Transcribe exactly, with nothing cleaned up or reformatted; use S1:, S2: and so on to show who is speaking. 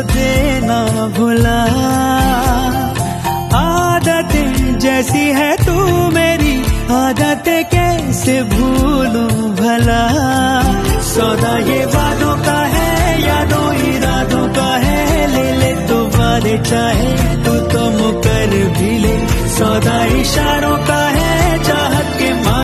S1: देना भुला। आदतें जैसी है तू मेरी, आदतें कैसे भूलूं भला। सौदा ये वादों का है, यादों इरादों का है, ले ले तो वादे चाहे तू तो मुकर भी ले। सौदा इशारों का है,